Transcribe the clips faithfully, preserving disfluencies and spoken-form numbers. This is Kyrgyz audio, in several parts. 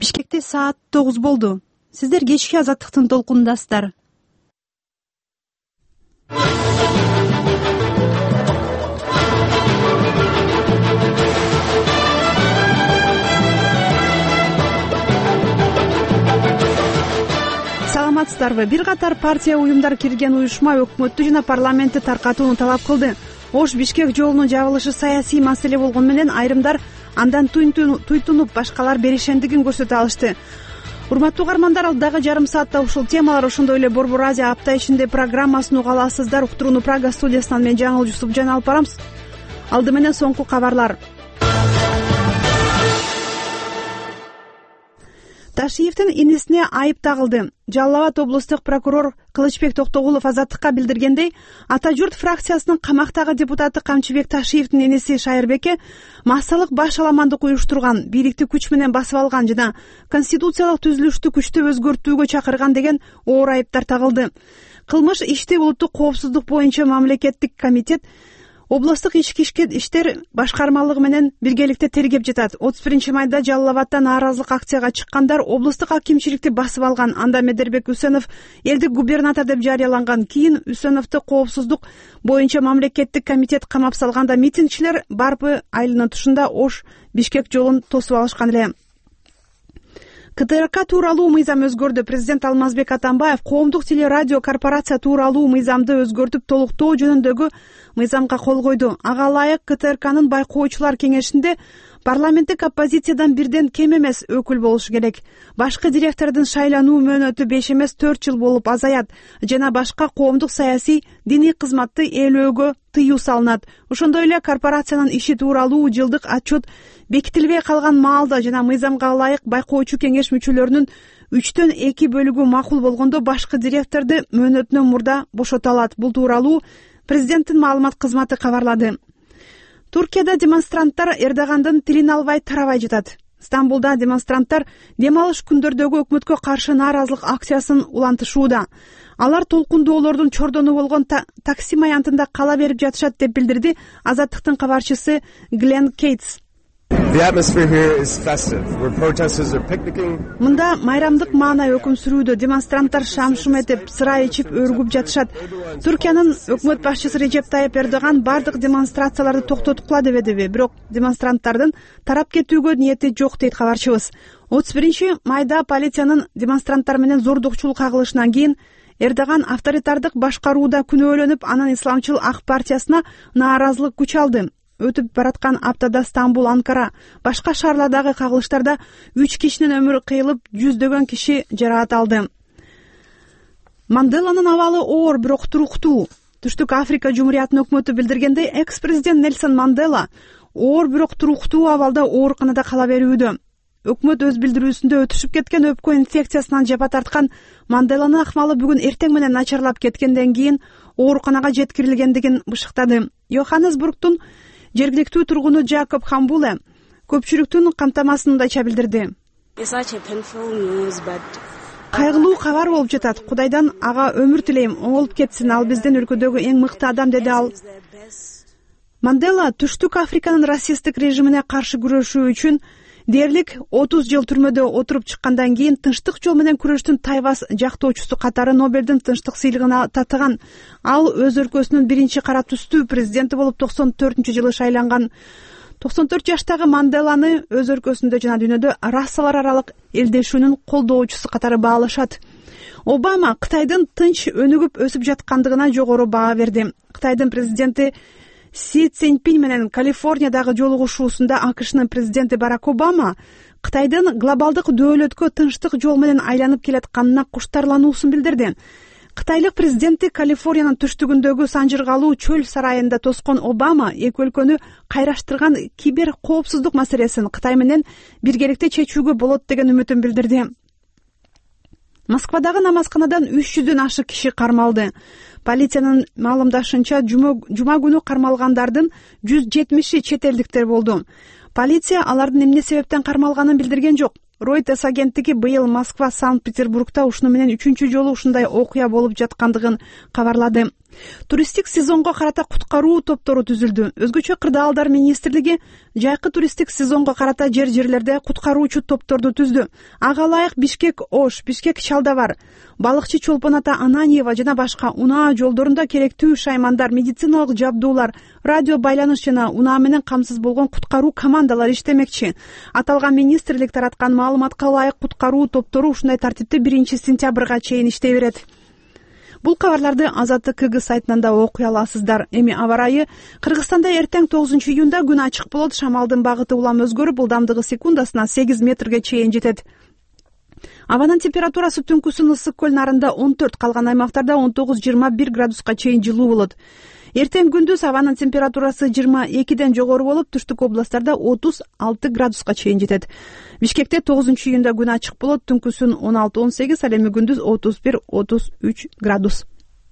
Бишкекте саат тогуз болду. Сиздер кечки азаттыктын толкунундасыздар. Саламатсыздарбы? Бир катар партия уюмдар кирген уюшма өкмөттү жана парламентти таркатууну талап кылды. Ош Бишкек жолунун жабылышы саясий маселе болгон менен айрымдар андан туйтунуп башкалар беришендигин көрсөтө алышты. Урматтуу угармандар, алдагы жарым саатта ушул темалар, ошондой эле Борбор Азия апта ичинде программасын уга аласыздар. Уктурууну Прага студиясынан мен Жаңыл Жусупжан алып барамыз. Алды менен соңку кабарлар. Ташиевдин инисине айып тагылды. Жалал Абад облустук прокурор Кылычбек Токтогулов азаттыкка билдиргендей, Ата журт фракциясынын камактагы депутаты Камчыбек Ташиевдин иниси Шайырбекке массалык баш аламандык уюштурган, бийликти күч менен басып алган жана конституциялык түзүлүштү күчтүү өзгөртүүгө чакырган деген оор айыптар тагылды. Кылмыш ишти улуттук коопсуздук боюнча мамлекеттик комитет облустук ички иштер башкармалыгы менен биргеликте тергеп жатат. отуз биринчи майда Жалал Абадда нааразылык акцияга чыккандар облустук акимчиликти басып алган. Анда Медербек Үсөнов элдик губернатор деп жарыяланган. Кийин Үсөновду коопсуздук боюнча мамлекеттик комитет камап салганда митингчилер Барпы айылынын тушунда Ош Бишкек жолун тосуп алышкан эле. КТРК тууралуу мыйзам өзгөрдү. Президент Алмазбек Атамбаев коомдук телерадио корпорация тууралуу мыйзамды өзгөртүп толуктоо жөнүндөгү мыйзамга кол койду. Ага ылайык КТРКнын байкоочулар кеңешинде парламенттик оппозициядан бирден кем эмес өкүл болушу керек. Башкы директордун шайлануу мөөнөтү беш эмес төрт жыл болуп азаят жана башка коомдук саясий диний кызматты ээлөөгө тыюу салынат. Ошондой эле корпорациянын иши тууралуу жылдык отчет бекитилбей калган маалда жана мыйзамга ылайык байкоочу кеңеш мүчөлөрүнүн үчтөн эки бөлүгү макул болгондо башкы директорду мөөнөтүнөн мурда бошото алат. Бул тууралуу президенттин маалымат кызматы кабарлады. Туркияда демонстранттар Эрдогандын тилин албай тарабай жатат. Стамбулда демонстранттар дем алыш күндөрдөгү өкмөткө каршы нааразылык акциясын улантышууда. Алар толкундоолордун чордону болгон та таксим аянтында кала берип жатышат деп билдирди Азаттыктын кабарчысы Глен Кейтс. Мында майрамдык маана өкүм сүрүүдө. Демонстранттар шам-шум этип, сыра ичип, өргүп жатышат. Туркиянын өкмөт башчысы Режеп Тайып Эрдоган бардык демонстрацияларды токтоткула дебедиби, бирок демонстранттардын тарап кетүүгө ниети жок дейт кабарчыбыз. отуз биринчи майда полициянын демонстранттар менен зордукчулук кагылышынан кийин Эрдоган авторитардык башкарууда күнөөлөнүп, анын исламчыл ак партиясына нааразылык күч алды. Өтүп бараткан аптада Стамбул, Анкара, башка шаарлардагы кагылыштарда үч кишинин өмүрү кыйылып, жүздөгөн киши жараат алды. Манделанын абалы оор, бирок туруктуу. Түштүк Африка Жумуриятынын өкмөтү билдиргендей, экс-президент Нельсон Мандела оор, бирок туруктуу абалда ооруканада кала берүүдө. Өкмөт өз билдирүүсүндө өтүшүп кеткен өпкө инфекциясынан жапа тарткан Манделанын акмалы бүгүн эртең менен начарлап кеткенден кийин ооруканага жеткирилгендигин бышыктады. Йоханнесбургдун жергиликтүү тургуну Жакоб Хамбуле көпчүлүктүн камтамасындайча билдирди. Кайгылуу кабар болуп жатат. Кудайдан ага өмүр тилейм, оңолуп кетсин, ал биздин өлкөдөгү эң мыкты адам, деди ал. Мандела Түштүк Африканын расисттик режимине каршы күрөшүү үчүн дээрлик отуз жыл түрмөдө отуруп чыккандан кийин тынчтык жол менен күрөштүн тайбас жактоочусу катары Нобелдин тынчтык сыйлыгына татыган. Ал өз өлкөсүнүн биринчи кара түстүү президенти болуп токсон төртүнчү жылы шайланган. токсон төрт жаштагы Манделаны өз өлкөсүндө жана дүйнөдө расалар аралык элдешүүнүн колдоочусу катары баалашат. Обама Кытайдын тынч өнүгүп өсүп жаткандыгына жогору баа берди. Кытайдын президенти Си Цзиньпин менен Калифорниядагы жолугушуусунда АКШнын президенти Барак Обама Кытайдын глобалдык дөөлөткө тынчтык жол менен айланып келатканына куштарлануусун билдирди. Кытайлык президенти Калифорниянын түштүгүндөгү санжыргалуу чөл сарайында тоскон Обама эки өлкөнү кайраштырган кибер коопсуздук маселесин Кытай менен биргеликте чечүүгө болот деген үмүтүн билдирди. Москвадагы намазканадан үч жүздөн ашык киши кармалды. Полициянын маалымдашынча, жума күнү кармалгандардын жүз жетимиши чет элдиктер болду. Полиция алардын эмне себептен кармалганын билдирген жок. Reuters агенттиги быйыл Москва, Санкт-Петербургда ушуну менен үчүнчү жолу ушундай окуя болуп жаткандыгын кабарлады. Туристтик сезонго карата куткаруу топтору түзүлдү. Өзгөчө кырдаалдар министрлиги жайкы туристтик сезонго карата жер жерлерде куткаруучу топторду түздү. Ага ылайык Бишкек Ош, Бишкек Чалдабар, балыкчы Чолпон ата Ананьева жана башка унаа жолдорунда керектүү шаймандар, медициналык жабдуулар, радио байланыш жана унаа менен камсыз болгон куткаруу командалары иштемекчи. Аталган министрлик тараткан маалыматка ылайык куткаруу топтору ушундай тартипте биринчи сентябрга чейин иштей берет. Бул кабарларды Азаттык КГ сайтынан да окуй аласыздар. Эми аба ырайы Кыргызстанда эртең тогузунчу июнда күн ачык болот. Шамалдын багыты улам өзгөрүп, ылдамдыгы секундасына сегиз метрге чейин жетет. Абанын температурасы түнкүсүн ысык көл нарында он төрт, калган аймактарда он тогуз жыйырма бир градуска чейин жылуу болот. Эртең күндүз абанын температурасы жыйырма экиден жогору болуп, түштүк областтарда отуз алты градуска чейин жетет. Бишкекте тогузунчу июнда күн ачык болот, түнкүсүн он алты он сегиз, ал эми күндүз отуз бир отуз үч градус.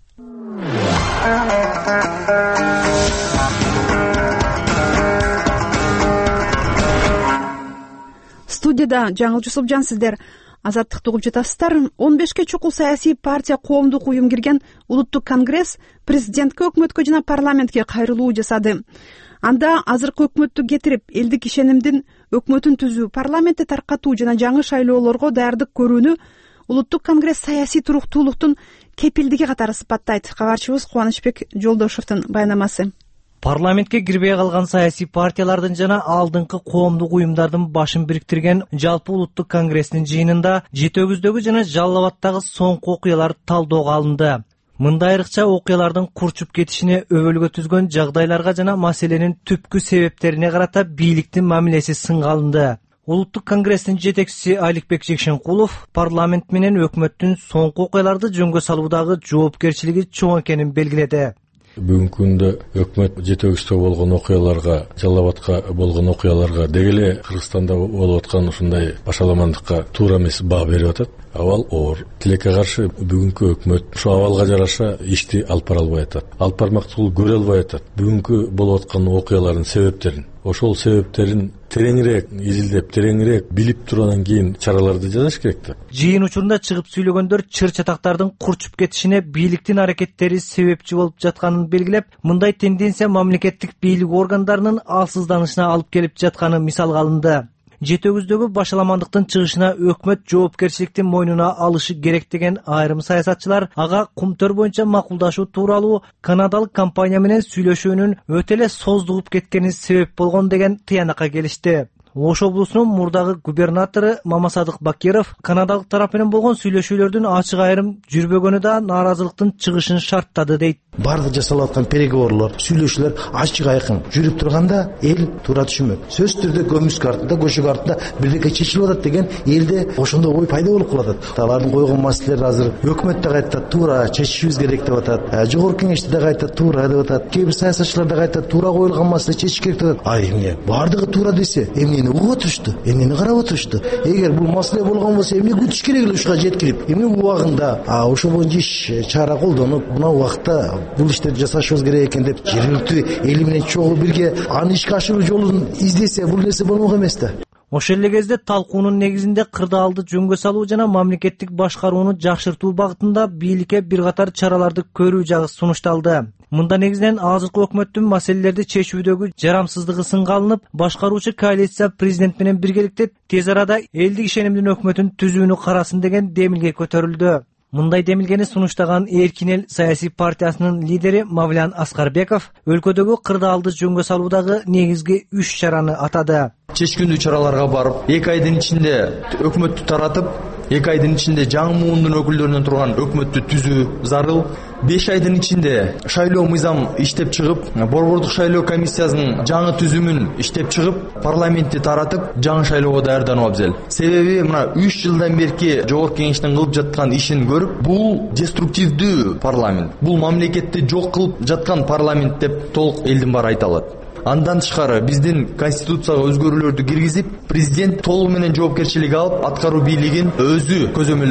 Студияда Жаңыл Жусупжан сиздер Азаттыкты угуп жатасыздар. он бешке чукул саясий партия коомдук уюм кирген улуттук конгресс президентке, өкмөткө жана парламентке кайрылуу жасады. Анда азыркы өкмөттү кетирип, элдик ишенимдин өкмөтүн түзүү, парламентти таркатуу жана жаңы шайлоолорго даярдык көрүүнү улуттук конгресс саясий туруктуулуктун кепилдиги катары сыпаттайт. Кабарчыбыз Кубанычбек Жолдошовдун баянамасы. Парламентке кирбей калган саясий партиялардын жана алдыңкы коомдук уюмдардын башын бириктирген жалпы улуттук конгресстин жыйынында Жети Өгүздөгү жана Жалал Абадтагы соңку окуялар талоого алынды. Мында айрыкча окуялардын курчуп кетишине өбөлгө түзгөн жагдайларга жана маселенин түпкү себептерине карата бийликтин мамилеси сынга алынды. Улуттук конгресстин жетекчиси Аликбек Жекшенкулов парламент менен өкмөттүн соңку окуяларды жөнгө салуудагы жоопкерчилиги чоң экенин белгиледи. Бүгүнкү күндө өкмөт Жети Өгүздө болгон окуяларга, Жалал Абадка болгон окуяларга деги эле Кыргызстанда болуп аткан ушундай башаламандыкка туура эмес баа берип атат. Абал оор. Тилекке каршы бүгүнкү өкмөт ушу абалга жараша ишти алып бара албай атат. Алып бармактуу көрө албай атат. Бүгүнкү болуп аткан окуялардын себептерин, ошол себептерин тереңирээк изилдеп, тереңирээк билип тургандан кийин чараларды жасаш керек да. Жыйын учурунда чыгып сүйлөгөндөр чыр-чатактардын курчуп кетишине бийликтин аракеттери себепчи болуп жатканын белгилеп, мындай тенденция мамлекеттик бийлик органдарынын алсызданышына алып келип жатканы мисалга алынды. Жети Өгүздөгү башаламандыктын чыгышына өкмөт жоопкерчиликтин мойнуна алышы керек деген айрым саясатчылар ага кумтөр боюнча макулдашуу тууралуу канадалык компания менен сүйлөшүүнүн өтө эле создугуп кеткени себеп болгон деген тыянакка келишти. Ош облусунун мурдагы губернатору Мамасадык Бакиров канадалык тарап менен болгон сүйлөшүүлөрдүн ачык айрым жүрбөгөнү да нааразылыктын чыгышын шарттады дейт. Бардык жасалып аткан переговорлор, сүйлөшүүлөр ачык айкын жүрүп турганда эл туура түшүнмөк. Сөзсүз түрдө көмүскө артында, көшөгө артында бирдеке чечилип атат деген элде ошондой ой пайда болуп калат. Алардын койгон маселелери азыр өкмөт да кайта туура чечишибиз керек деп атат. Жогорку кеңеште да кайта туура деп атат. Кээ бир саясатчылар да кайта туура коюлган маселе чечиш керек деп атат. Ай эмне бардыгы туура десе, эмнени угуп отурушту, эмнени карап отурушту? Эгер бул маселе болгон болсо эмне күтүш керек эле ушуга жеткирип, эмне убагында ошо боюнча иш чара колдонуп, мына убакта бул иштерди жасашыбыз керек экен деп жергиликтүү эли менен чогуу бирге аны ишке ашыруу жолун издесе бул нерсе болмок эмес да. Ошол эле кезде талкуунун негизинде кырдаалды жөнгө салуу жана мамлекеттик башкарууну жакшыртуу багытында бийликке бир катар чараларды көрүү жагы сунушталды. Мында негизинен азыркы өкмөттүн маселелерди чечүүдөгү жарамсыздыгы сынга алынып, башкаруучу коалиция президент менен биргеликте тез арада элдик ишенимдин өкмөтүн түзүүнү карасын деген демилге көтөрүлдү. Мындай демилгени сунуштаган Эркин эл саясий партиясынын лидери Мавлян Аскарбеков өлкөдөгү кырдаалды жөнгө салуудагы негизги үч чараны атады. Чечкиндүү чараларга барып, эки айдын ичинде өкмөттү таратып, эки айдын ичинде жаңы муундун өкүлдөрүнөн турган өкмөттү түзүү зарыл. беш айдын ичинде шайлоо мыйзам иштеп чыгып, борбордук шайлоо комиссиясынын жаңы түзүмүн иштеп чыгып, парламентти таратып, жаңы шайлоого даярдануу абзел. Себеби мына үч жылдан берки жогорку кеңештин кылып жаткан ишин көрүп, бул деструктивдүү парламент, бул мамлекетти жок кылып жаткан парламент деп толук элдин баары айта алат. Андан тышкары биздин конституцияга өзгөрүүлөрдү киргизип, президент толугу менен жоопкерчилик алып, аткаруу бийлигин өзү көзөмөлдөш керек.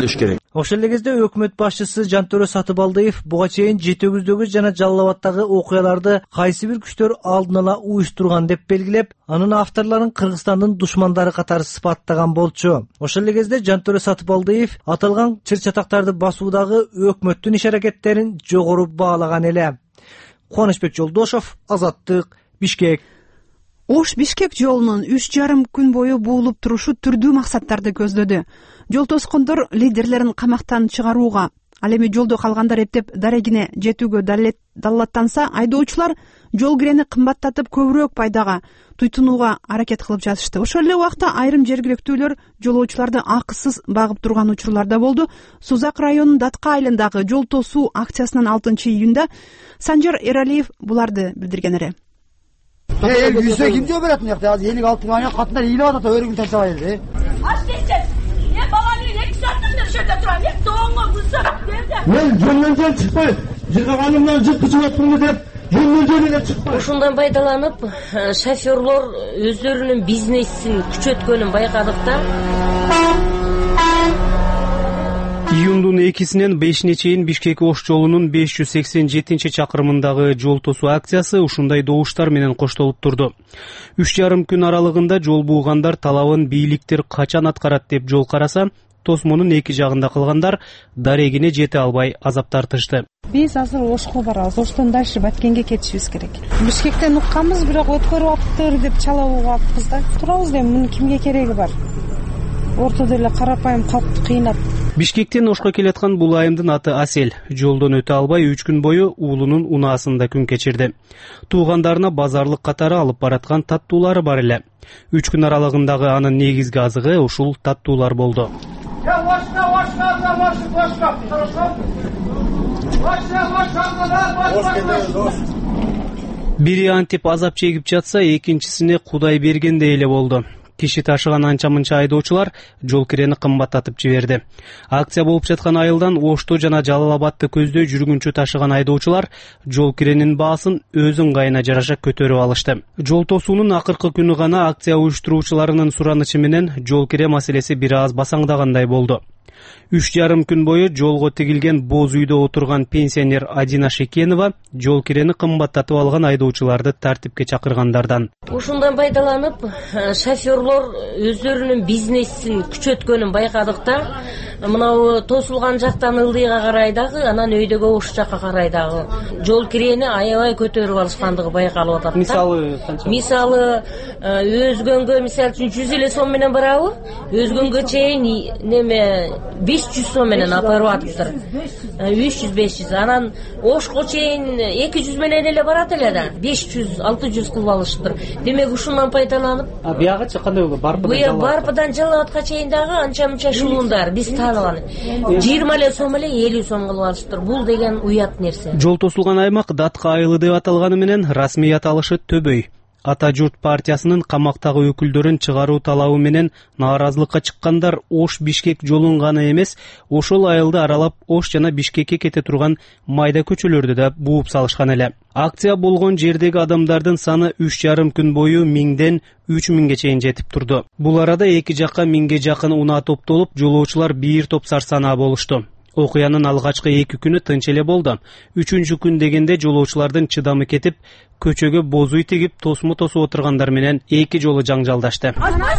Ошол эле кезде өкмөт башчысы Жантөрө Сатыбалдиев буга чейин Жети өгүздөгү жана Жалал Абаддагы окуяларды кайсы бир күчтөр алдын ала уюштурган деп белгилеп, анын авторлорун Кыргызстандын душмандары катары сыпаттаган болчу. Ошол эле кезде Жантөрө Сатыбалдиев аталган чыр-чатактарды басуудагы өкмөттүн иш-аракеттерин жогору баалаган эле. Кубанычбек Жолдошов, Азаттык, Бишкек. Ош-Бишкек жолунун үч жарым күн бою буулуп турушу түрдүү максаттарды көздөдү. Жол тоскондор лидерлерин камактан чыгарууга, ал эми жолдо калгандар эптеп дарегине жетүүгө далаттанса, айдоочулар жол кирени кымбаттатып көбүрөөк пайдага туйтунууга аракет кылып жатышты. Ошол эле убакта айрым жергиликтүүлөр жолоочуларды акысыз багып турган учурлар да болду. Сузак районунун Датка айылындагы жол тосуу акциясынын алтынчы июнда Санжар Эралиев буларды билдирген эле. Эл үйсө ким жөө берет мынакта? Азыр элүү алты миң катындар ыйлап атат, өрүгүн ташабайлы. Аш дечет. Мен баланы эки сааттан бери шерде турам. Мен тоңго булсам, дерде. Мен жолдон жол чыкпай, жыгаганымдан жыккычып отурмун деп, жолдон жол эле чыкпай. Ушундан пайдаланып, шофёрлор өздөрүнүн бизнесин күчөткөнүн байкадык да. Июндун экисинен бешине чейин Бишкек-Ош жолунун беш жүз сексен жетинчи чакырымындагы жол тосуу акциясы ушундай добуштар менен коштолуп турду. Үч жарым күн аралыгында жол буугандар талабын бийликтер качан аткарат деп жол караса, тосмонун эки жагында калгандар дарегине жете албай азап тартышты. Биз азыр Ошко барабыз, Оштон дальше Баткенге кетишибиз керек. Бишкектен укканбыз, бирок өткөрүп аптыр деп чала угаппыз да. Турабыз эми, мунун кимге кереги бар? Ортодо эле карапайым калпты кыйнап. Бишкектен Ошко келаткан бул айымдын аты Асел. Жолдон өтө албай үч күн бою уулунун унаасында күн кечирди. Туугандарына базарлык катары алып бараткан таттуулары бар эле. Үч күн аралыгындагы анын негизги азыгы ушул таттуулар болду. Бири антип азап чегип жатса, экинчисине Кудай бергендей эле болду. Киши ташыган анча-мынча айдоочулар жол кирени кымбаттатып жиберди. Акция болуп жаткан айылдан Ошто жана Жалал Абадты көздөй жүргүнчү ташыган айдоочулар жол киренин баасын өз ыңгайына жараша көтөрүп алышты. Жол тосуунун акыркы күнү гана акция уюштуруучуларынын суранычы менен жол кире маселеси бир аз басаңдагандай болду. Үч жарым күн бою жолго тигилген боз үйдө отурган пенсионер Адина Шекенова жол кирени кымбаттатып алган айдоочуларды тартипке чакыргандардан. Ушундан пайдаланып, шофёрлор өздөрүнүн бизнесин күчөткөнүн байкадык да. Мынау тосулган жактан ылдыйга карай дагы, анан өйдөгө Ош жакка карай дагы жол кирени аябай көтөрүп алышкандыгы байкалып атат. Мисалы канча? Мисалы өзгөнгө мисалы үчүн жүз элүү сом менен барабы? Өзгөнгө чейин неме беш жүз сом менен апарып атыптыр. үч жүз беш жүз. Анан Ошко чейин эки жүз менен эле барат эле да. беш жүз алты жүз кылып алышыптыр. Демек ушундан пайдаланып, а биягачы кандай болду? Барпыдан Барпыдан Жалалабадка чейин дагы анча-мынча шулундар. Биз жыйырма эле сом эле элүү сом кылып алыштыр. Бул деген уят нерсе. Жол тосулган аймак Датка айылы деп аталганы менен расмий аталышы Төбөй. Ата журт партиясынын камактагы өкүлдөрүн чыгаруу талабы менен нааразылыкка чыккандар Ош-Бишкек жолун гана эмес, ошол айылды аралап Ош жана Бишкекке кете турган майда көчөлөрдү да бууп салышкан эле. Акция болгон жердеги адамдардын саны үч жарым күн бою миңден үч миңге чейин жетип турду. Бул арада эки жакка миңге жакын унаа топтолуп, жолоочулар бир топ сарсанаа болушту. Окуянын алгачкы эки күнү тынч эле болду. Үчүнчү күн дегенде жолоочулардын чыдамы кетип, көчөгө боз үй тигип, тосму тосуп отургандар менен эки жолу жаңжалдашты.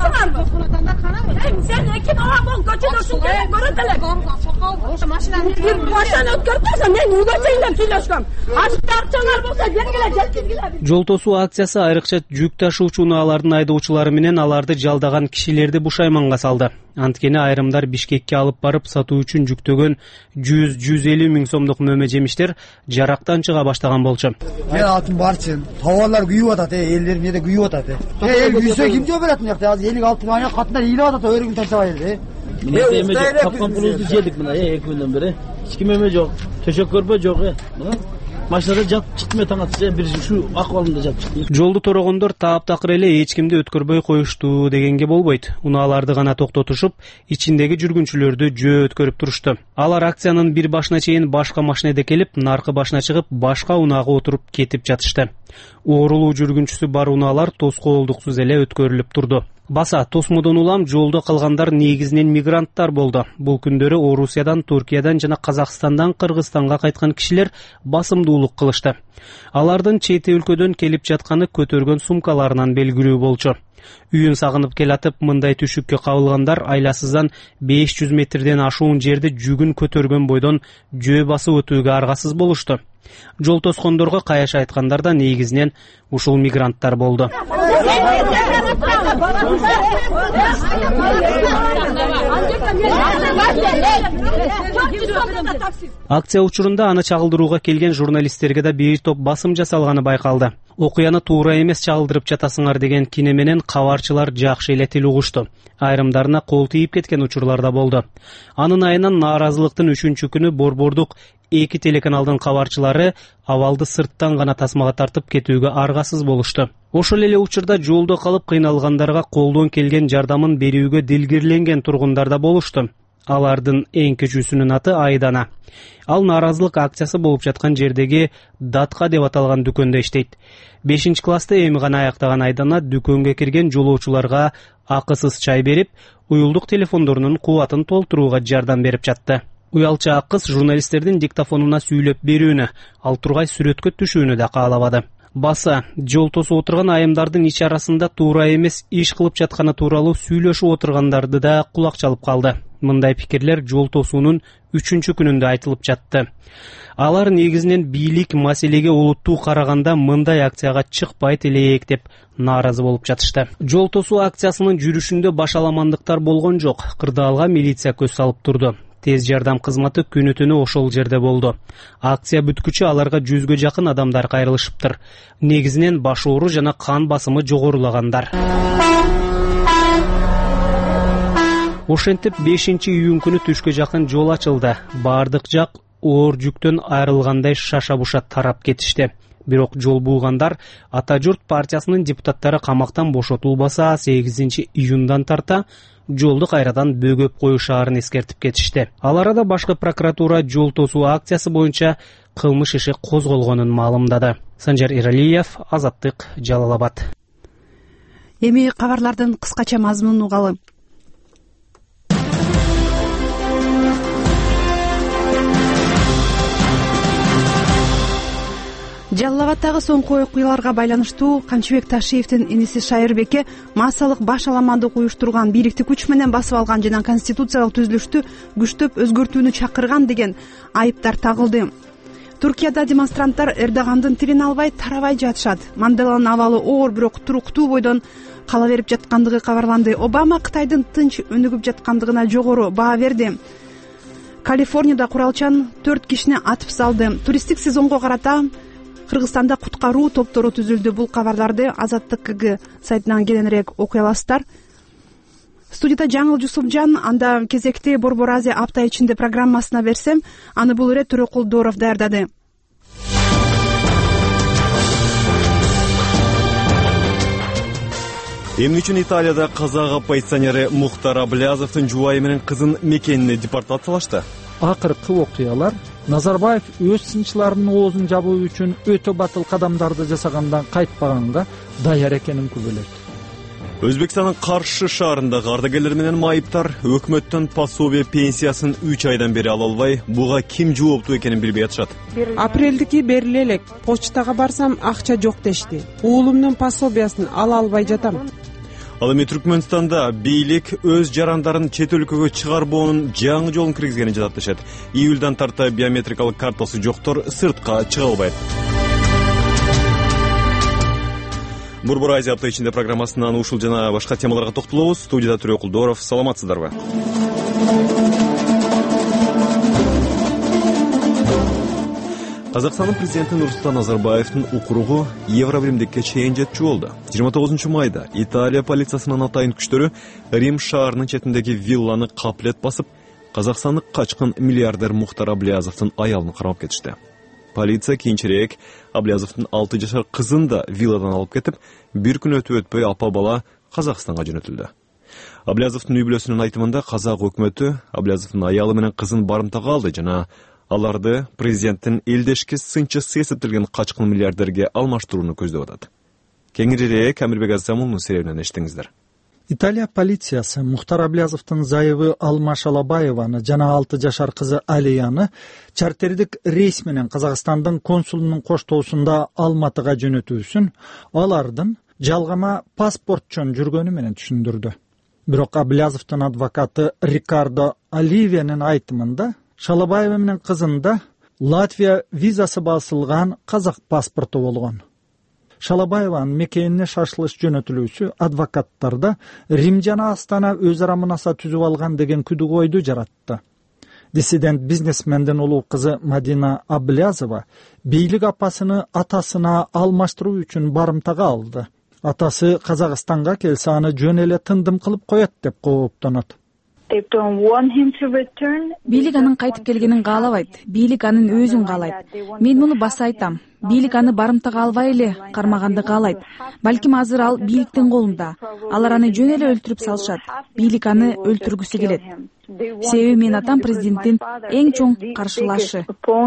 Жол тосуу акциясы айрыкча жүк ташуучу унаалардын айдоочулары менен аларды жалдаган кишилерди бушайманга салды. Анткени айрымдар Бишкекке алып барып сатуу үчүн жүктөгөн жүз жүз элүү миң сомдук мөмө жемиштер жарактан чыга баштаган болчу. Мен атын барчын. Товарлар күйүп атат, элдер эмнеде күйүп атат. Эл күйсө ким жөө берет мынакта? Азыр элүү алты миң катындар ыйлап атат, өрүгүн ташабайлы. Эме жок, тапкан пулубузду жедик мына эки күндөн бери. Эч ким эме жок. Төшөк көрбө жок э. Мына машинада жатып чыктым таң атса бир ушу акыбалында жатып чыктым. Жолду торогондор таап-такыр эле эч кимди өткөрбөй коюшту дегенге болбойт. Унааларды гана токтотушуп, ичиндеги жүргүнчүлөрдү жөө өткөрүп турушту. Алар акциянын бир башына чейин башка машинеде келип, наркы башына чыгып, башка унаага отуруп кетип жатышты. Оорулуу жүргүнчүсү бар унаалар тоскоолдуксуз эле өткөрүлүп турду. Баса тосмодон улам жолдо калгандар негизинен мигранттар болду. Бул күндөрү Орусиядан, Туркиядан жана Казакстандан Кыргызстанга кайткан кишилер басымдуулук кылышты. Алардын чет өлкөдөн келип жатканы көтөргөн сумкаларынан белгилүү болчу. Үйүн сагынып келатып, мындай түшүккө кабылгандар айласыздан беш жүз метрден ашуун жерди жүгүн көтөргөн бойдон жөө басып өтүүгө аргасыз болушту. Жол тоскондорго каяш айткандар да негизинен ушул мигранттар болду. Акция учурунда аны чагылдырууга келген журналисттерге да бир топ басым жасалганы байкалды. Окуяны туура эмес чагылдырып жатасыңар деген кине менен кабарчылар жакшы эле тил угушту. Айрымдарына кол тийип кеткен учурлар да болду. Анын айынан нааразылыктын үчүнчү күнү Борбордук эки телеканалдын кабарчылары абалды сырттан гана тасмага тартып кетүүгө аргасыз болушту. Ошол эле учурда жолдо калып кыйналгандарга колдон келген жардамын берүүгө дилгирленген тургундар да болушту. Алардын эң кечүүсүнүн аты Айдана. Ал нааразылык акциясы болуп жаткан жердеги Датка деп аталган дүкөндө иштейт. бешинчи класста эми гана аяктаган Айдана дүкөнгө кирген жолоочуларга акысыз чай берип, уюлдук телефондорунун кубатын толтурууга жардам берип жатты. Уялчы акыс журналисттердин диктофонуна сүйлөп берүүнү, ал тургай сүрөткө түшүүнү да каалабады. Баса жол тосуп отурган айымдардын ич арасында туура эмес иш кылып жатканы тууралуу сүйлөшүп отургандарды да кулак чалып калды. Мындай пикирлер жол тосуунун үчүнчү күнүндө айтылып жатты. Алар негизинен бийлик маселеге олуттуу караганда мындай акцияга чыкпайт элек деп нааразы болуп жатышты. Жол тосуу акциясынын жүрүшүндө башаламандыктар болгон жок. Кырдаалга милиция көз салып турду. Тез жардам кызматы күнү түнү ошол жерде болду. Акция бүткүчө аларга жүзгө жакын адамдар кайрылышыптыр. Негизинен баш оору жана кан басымы жогорулагандар. Ошентип бешинчи июнь күнү түшкө жакын жол ачылды. Бардык жак оор жүктөн айрылгандай шаша-буша тарап кетишти. Бирок жол буугандар Ата журт партиясынын депутаттары камактан бошотулбаса сегизинчи июндан тарта жолду кайрадан бөгөп коюшаарын эскертип кетишти. Ал арада башкы прокуратура жол тосуу акциясы боюнча кылмыш иши козголгонун маалымдады. Санжар Иралиев, Азаттык, Жалал Абад. Эми кабарлардын кыскача мазмунун угалы. Жалал Абадтагы соңку окуяларга байланыштуу Камчыбек Ташиевдин иниси Шайырбекке массалык баш аламандык уюштурган, бийликти күч менен басып алган жана конституциялык түзүлүштү күчтөп өзгөртүүнү чакырган деген айыптар тагылды. Туркияда демонстранттар Эрдогандын тилин албай тарабай жатышат. Манделанын абалы оор, бирок туруктуу бойдон кала берип жаткандыгы кабарланды. Обама Кытайдын тынч өнүгүп жаткандыгына жогору баа берди. Калифорнияда куралчан төрт кишини атып салды. Туристтик сезонго карата Кыргызстанда куткаруу топтору түзүлдү. Бул кабарларды Азаттык КГ сайтынан кененирээк окуй аласыздар. Студияда Жаңыл Жусупжан, анда кезекти Борбор Азия апта ичинде программасына берсем, аны бул ире Төрөкулдоров даярдады. Эмне үчүн Италияда казак оппозиционери Мухтар Аблязовдун жубайы менен кызын мекенине депортациялашты? Акыркы окуялар Назарбаев өз сынчыларынын оозун жабуу үчүн өтө батыл кадамдарды жасагандан кайтпаганга даяр экенин күбөлөйт. Өзбекстандын Каршы шаарындагы ардагерлер менен майыптар өкмөттөн пособие пенсиясын үч айдан бери ала албай, буга ким жооптуу экенин билбей атышат. Апрелдики бериле элек почтага барсам акча жок дешти. Уулумдун пособиясын ала албай жатам. Ал эми Түркмөнстанда бийлик өз жарандарын чет өлкөгө чыгарбоонун жаңы жолун киргизгенин жататышат. Июлдан тарта биометрикалык картасы жоктор сыртка чыга албайт. Борбор Азия апта ичинде программасынан ушул жана башка темаларга токтолобуз. Студияда Төрөкулдоров, саламатсыздарбы? Казакстандын президенти Нурсултан Назарбаевдин укуругу Евробиримдикке чейин жетчү болду. жыйырма тогузунчу майда Италия полициясынын атайын күчтөрү Рим шаарынын четиндеги вилланы каплет басып, казакстандык качкын миллиардер Мухтар Аблязовдун аялын кармап кетишти. Полиция кийинчерээк Аблязовдун алты жашар кызын да вилладан алып кетип, бир күн өтүп өтпөй апа бала Казакстанга жөнөтүлдү. Аблязовдун үй бүлөсүнүн айтымында казак өкмөтү Аблязовдун аялы менен кызын барымтага алды жана аларды президенттин элдешки сынчысы эсептелген качкын миллиардерге алмаштырууну көздөп атат. Кеңирээк Амирбек Азамулдун серебинен эштеңиздер. Италия полициясы Мухтар Аблязовдун зайыбы Алма Шалабаеваны жана алты жашар кызы Алияны чартердик рейс менен Казакстандын консулунун коштоосунда Алматыга жөнөтүүсүн алардын жалгама паспортчон жүргөнү менен түшүндүрдү. Бирок Аблязовдун адвокаты Рикардо Оливиянын айтымында Шалабаева менен кызында Латвия визасы басылган казак паспорту болгон. Шалабаеванын мекенине шашылыш жөнөтүлүүсү адвокаттарда Рим жана Астана өз ара мунаса түзүп алган деген күдү ойду жаратты. Диссидент бизнесмендин улуу кызы Мадина Аблязова бийлик апасыны атасына алмаштыруу үчүн барымтага алды. Атасы Казакстанга келсе аны жөн эле тындым кылып коет деп кооптонот. Бийлик анын кайтып келгенин каалабайт. Бийлик анын өзүн каалайт. Мен муну баса айтам. Бийлик аны барымтага албай эле кармаганды каалайт. Балким азыр ал бийликтин колунда. Алар аны жөн эле өлтүрүп салышат. Бийлик аны өлтүргүсү келет. Себеби менин атам президенттин эң чоң каршылашы.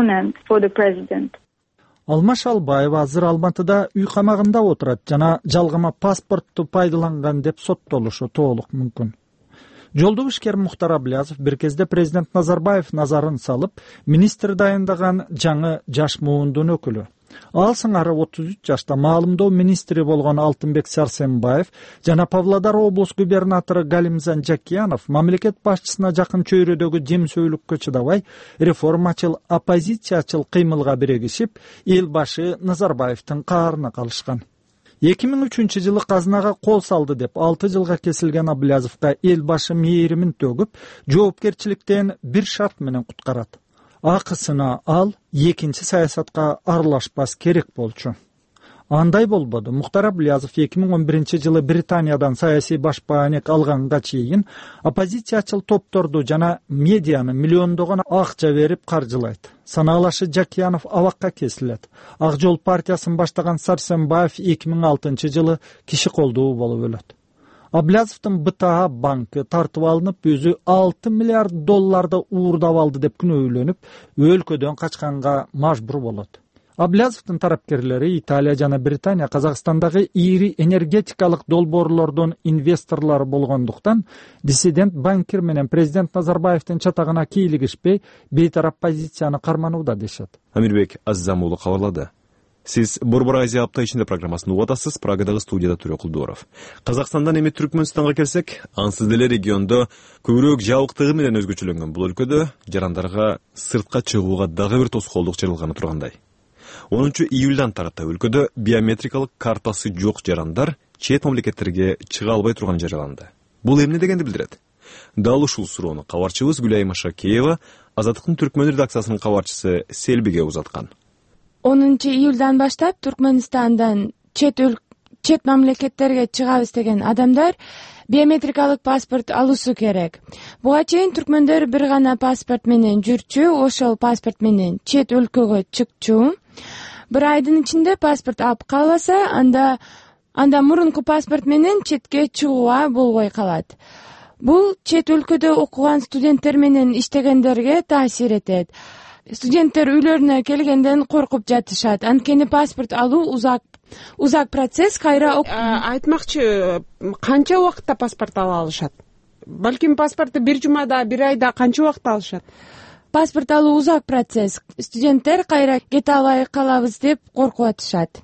Алма Шалбаева азыр Алматыда үй камагында отурат жана жалгама паспортту пайдаланган деп соттолушу толук мүмкүн. Жолдуу ишкер Мухтар Аблязов бир кезде президент Назарбаев назарын салып, министр дайындаган жаңы жаш муундун өкүлү. Ал сыңары отуз үч жашта маалымдоо министри болгон Алтынбек Сарсенбаев жана Павлодар облус губернатору Галимзан Жакиянов мамлекет башчысына жакын чөйрөдөгү жемсөөлүккө чыдабай, реформачыл, оппозициячыл кыймылга биригишип, эл башы Назарбаевдин каарына калышкан. эки миң үчүнчү жылы казынага кол салды деп алты жылга кесилген Аблязовго эл башы мээримин төгүп, жоопкерчиликтен бир шарт менен куткарат. Акысына ал экинчи саясатка аралашпас керек болчу. Андай болбоду. Мухтар Аблязов эки миң он биринчи жылы Британиядан саясий башпаанек алганга чейин оппозициячыл топторду жана медианы миллиондогон акча берип каржылайт. Санаалашы Жакиянов абакка кесилет. Ак жол партиясын баштаган Сарсенбаев эки миң алтынчы жылы киши колдуу болуп өлөт. Аблязовдун БТА банкы тартып алынып, өзү алты миллиард долларды уурдап алды деп күнөөлөнүп, өлкөдөн качканга мажбур болот. Аблязовдун тарапкерлери Италия жана Британия Казакстандагы ири энергетикалык долбоорлордун инвесторлору болгондуктан, диссидент банкир менен президент Назарбаевдин чатагына кийлигишпей, бейтарап позицияны карманууда дешет. Амирбек Аззамуулу кабарлады. Сиз Борбор Азия апта ичинде программасын угуп атасыз. Прагадагы студияда Төрө Кулдууров. Казакстандан эми Түркмөнстанга келсек, ансыз деле региондо көбүрөөк жабыктыгы менен өзгөчөлөнгөн бул өлкөдө жарандарга сыртка чыгууга дагы бир тоскоолдук жарылганы тургандай. онунчу июлдан тарата өлкөдө биометрикалык картасы жок жарандар чет мамлекеттерге чыга албай турганы жарыяланды. Бул эмне дегенди билдирет? Дал ушул суроону кабарчыбыз Гүлайым Шакеева Азаттыктын Түркмөн редакциясынын кабарчысы Селбиге узаткан. онунчу июлдан баштап Түркмөнстандан чет чет мамлекеттерге чыгабыз деген адамдар биометрикалык паспорт алуусу керек. Буга чейин түркмөндөр бир гана паспорт менен жүрчү, ошол паспорт менен чет өлкөгө чыкчу. Бир айдын ичинде паспорт алып калбаса, анда анда мурунку паспорт менен четке чыгууга болбой калат. Бул чет өлкөдө окуган студенттер менен иштегендерге таасир этет. Студенттер үйлөрүнө келгенден коркуп жатышат. Анткени паспорт алуу узак узак процесс. Кайра айтмакчы, канча убакытта паспорт ала алышат? Балким паспорту бир жумада, бир айда канча убакытта алышат? Паспорт алуу узак процесс. Студенттер кайра кете албай калабыз деп коркуп атышат.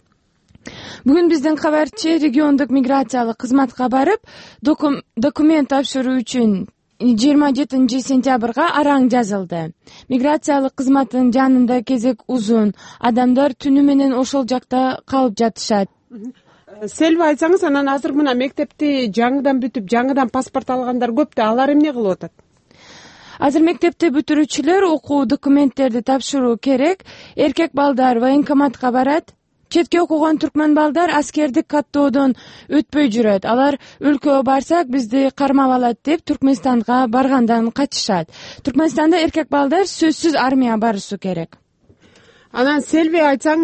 Бүгүн биздин кабарчы региондук миграциялык кызматка барып, документ тапшыруу үчүн жыйырма жетинчи сентябрга араң жазылды. Миграциялык кызматтын жанында кезек узун. Адамдар түнү менен ошол жакта калып жатышат. Селби айтсаңыз, анан азыр мына мектепти жаңыдан бүтүп, жаңыдан паспорт алгандар көп да, алар эмне кылып атат? Азыр мектепти бүтүрүүчүлөр окуу документтерди тапшыруу керек. Эркек балдар военкоматка барат. Четке окуган түркмөн балдар аскердик каттоодон өтпөй жүрөт. Алар өлкөгө барсак бизди кармап алат деп Түркмөнстанга баргандан качышат. Түркмөнстанда эркек балдар сөзсүз армия барышуу керек. Анан Селби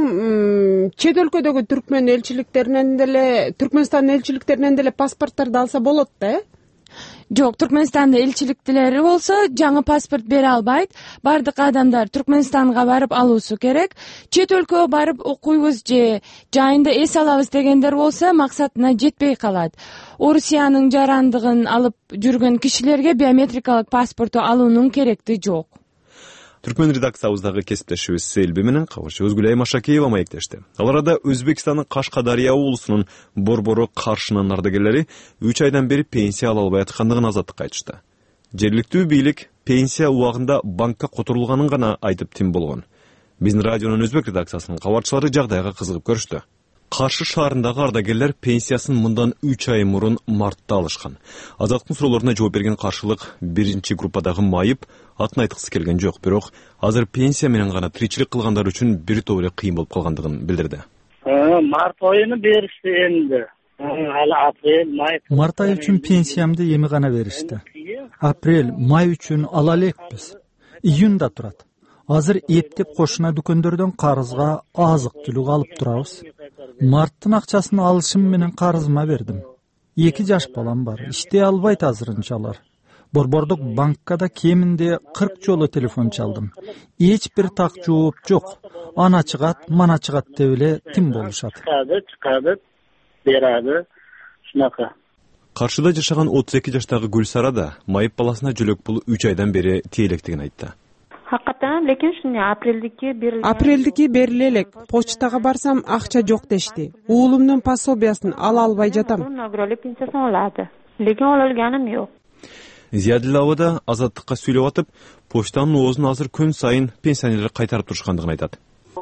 айтсаң, чет өлкөдөгү түркмөн элчиликтеринен деле, Түркмөнстан элчиликтеринен деле паспорттарды алса болот да, э? Жок, Түркмөнстанда элчиликтилери болсо жаңы паспорт бере албайт. Бардык адамдар Түркмөнстанга барып алуусу керек. Чет өлкөгө барып окуйбуз же жайында эс алабыз дегендер болсо максатына жетпей калат. Орусиянын жарандыгын алып жүргөн кишилерге биометрикалык паспорту алуунун керекти жок. Түркмен редакциябыздагы кесиптешибиз Селби менен кабырчы Өзгүлай Машакеева маектешти. Ал арада Өзбекстандын Кашкадария облусунун Борбору Каршынын ардагерлери үч айдан бери пенсия ала албай аткандыгын Азаттыкка айтышты. Жергиликтүү бийлик пенсия убагында банкка которулганын гана айтып тим болгон. Биздин радионун өзбек редакциясынын кабарчылары жагдайга кызыгып көрүштү. Каршы шаарындагы ардагерлер пенсиясын мындан үч ай мурун мартта алышкан. Азаттыктын суроолоруна жооп берген каршылык биринчи группадагы майып атын айткысы келген жок, бирок азыр пенсия менен гана тиричилик кылгандар үчүн бир топ эле кыйын болуп калгандыгын билдирди. Март айыны беришти энди. Али апрель, май. Март айы үчүн пенсиямды эми гана беришти. Апрель, май үчүн ала элекпиз. Июнда турат. Азыр эптеп кошуна дүкөндөрдөн карызга азык түлүк алып турабыз. Марттын акчасын алышым менен карызыма бердим. Эки жаш балам бар. Иштей албайт азырынчалар. Борбордук банкка кеминде кырк жолу телефон чалдым. Эч бир так жооп жок. Ана чыгат, мана чыгат деп эле тим болушат. Чыгады, чыгады, берadi. Шунака. Каршыда жашаган отуз эки жаштагы Гүлсара да майып баласына жөлөк пул үч айдан бери тиелектигин айтты. Hakikaten, lekin shunday apreldiki berilgan. Apreldiki berile элек. Почтага барсам акча жок дешти. Уулумдун пособиясын ала албай жатам. Награли пенсиясын алады. Lekin ololganim yo'q. Зиядилова да Азаттыкка сүйлөп атып, почтанын оозун азыр күн сайын пенсионерлер кайтарып турушкандыгын айтат.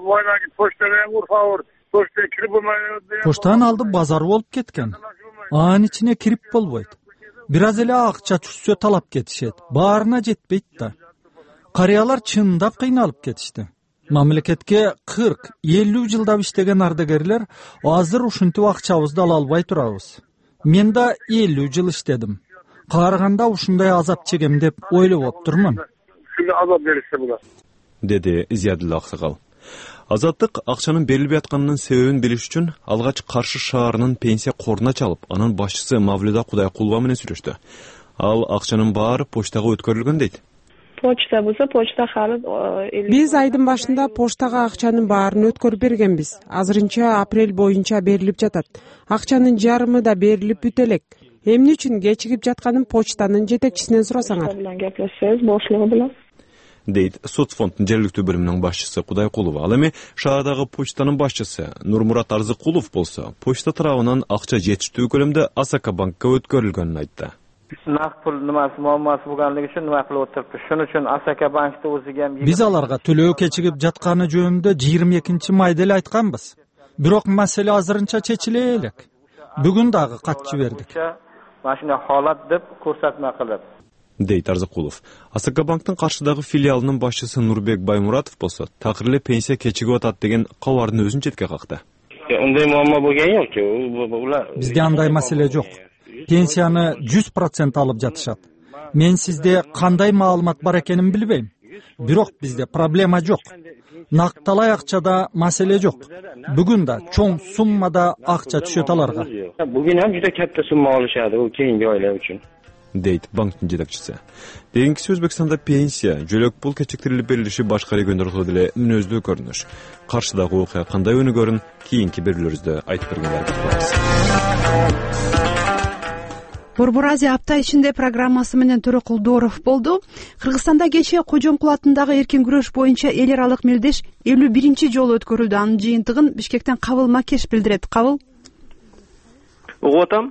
Поштанын алды базар болуп кеткен. Анын ичине кирип болбойт. Бир аз эле акча түшсө талап кетишет. Баарына жетпейт да. Карыялар чындап кыйналып кетишти. Мамлекетке кырк элүү жылдап иштеген ардагерлер азыр ушинтип акчабызды ала албай турабыз. Мен да элүү жыл иштедим. Караганда ушундай азап чегем деп ойлоп отурмун. Деди Зиядилла Аксакал. Азаттык акчанын берилбей атканынын себебин билиш үчүн алгач Каршы шаарынын пенсия коруна чалып, анын башчысы Мавлюда Кудайкулова менен сүйлөштү. Ал акчанын баары почтага өткөрүлгөн дейт. Почта болсо, почта халы. Биз айдын башында поштага акчанын баарын өткөрүп бергенбиз. Азырынча апрель боюнча берилип жатат. Акчанын жарымы да берилип бүт элек. Эмне үчүн кечигип жатканын почтанын жетекчисинен сурасаңар. Бошлугу билет. Дейт соцфонддун жергиликтүү бөлүмүнүн башчысы Кудайкулова. Ал эми шаардагы почтанын башчысы Нурмурат Арзыкулов болсо, почта тарабынан акча жетиштүү көлөмдө Асака банкка өткөрүлгөнүн айтты. Naqd pul nimasi muammosi bo'lganligi uchun nima qilib o'tiribdi. Shuning uchun Asaka bankda o'ziga ham Биз аларга төлөө кечигип жатканы жөнүндө жыйырма экинчи майда эле айтканбыз. Бирок маселе азырынча чечиле элек. Бүгүн дагы кат жибердик. Mana shunday holat deb ko'rsatma qilib. Дейт Арзыкулов. Асака банктын Каршыдагы филиалынын башчысы Нурбек Баймуратов болсо, такыр эле пенсия кечигип атат деген кабардын өзүн четке какты. Unday muammo bo'lgan yo'q-ku. Бизде андай маселе жок. Пенсияны жүз процент алып жатышат. Мен сизде кандай маалымат бар экенин билбейм. Бирок бизде проблема жок. Накталай акчада маселе жок. Бүгүн да чоң суммада акча түшөт аларга. Бүгүн ham juda katta summa olishadi u keyingi oylar uchun. Дейт банктын жетекчиси. Дегенкиси Өзбекстанда пенсия, жөлөк пул кечиктирилип берилиши башка региондордо деле мүнөздүү көрүнүш. Каршыдагы окуя кандай өнүгөрүн кийинки берүүлөрүбүздө айтып бергендерибиз болобуз. Борбор Азия апта ичинде программасы менен Төрөкулдоров болду. Кыргызстанда кечээ Кожомкул атындагы эркин күрөш боюнча эл аралык мелдеш элүү биринчи жолу өткөрүлдү. Анын жыйынтыгын Бишкектен Кабыл Макеш билдирет. Кабыл. Угуп атам.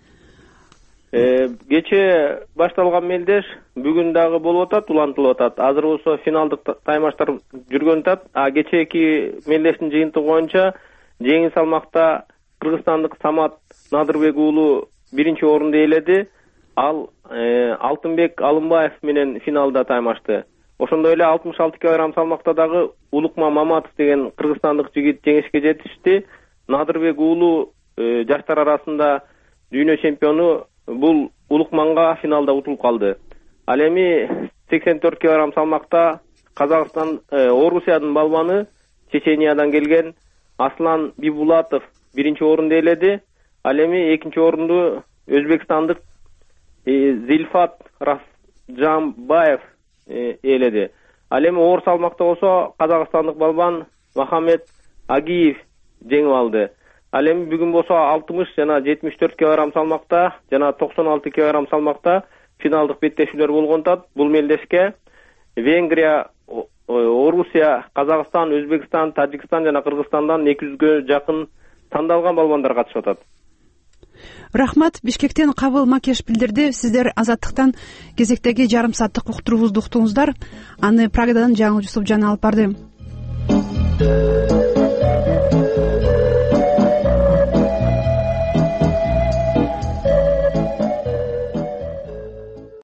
Кечээ башталган мелдеш бүгүн дагы болуп атат, улантылып атат. Азыр болсо финалдык таймаштар жүргөн атат. А кечээки мелдештин жыйынтыгы боюнча жеңил салмакта кыргызстандык Самат Надырбек уулу биринчи орунду ээледи. Ал Алтынбек Алымбаев менен финалда таймашты. Ошондой эле алтымыш алты килограмм салмакта дагы Улукман Маматов деген кыргызстандык жигит жеңишке жетишти. Надырбек уулу жаштар арасында дүйнө чемпиону бул Улукманга финалда утулуп калды. Ал эми сексен төрт килограмм салмакта Казакстан Орусиянын балбаны Чечениядан келген Аслан Бибулатов биринчи орунду ээледи. Ал эми экинчи орунду өзбекстандык Зильфат Расжамбаев ээледи. Ал эми оор салмакта болсо казакстандык балбан Махамед Агиев жеңип алды. Ал эми бүгүн болсо алтымыш жана жетимиш төрт килограмм салмакта жана токсон алты килограмм салмакта финалдык беттешүүлөр болгон атат. Бул мелдешке Венгрия, Орусия, Казакстан, Өзбекстан, Тажикстан жана Кыргызстандан эки жүзгө жакын тандалган балбандар катышып атат. Рахмат. Бишкектен Кабыл Макеш билдирди. Сиздер Азаттыктан кезектеги жарым сааттык уктуруубузду уктуңуздар. Аны Прагадан Жаңыл Жусупжан алып барды.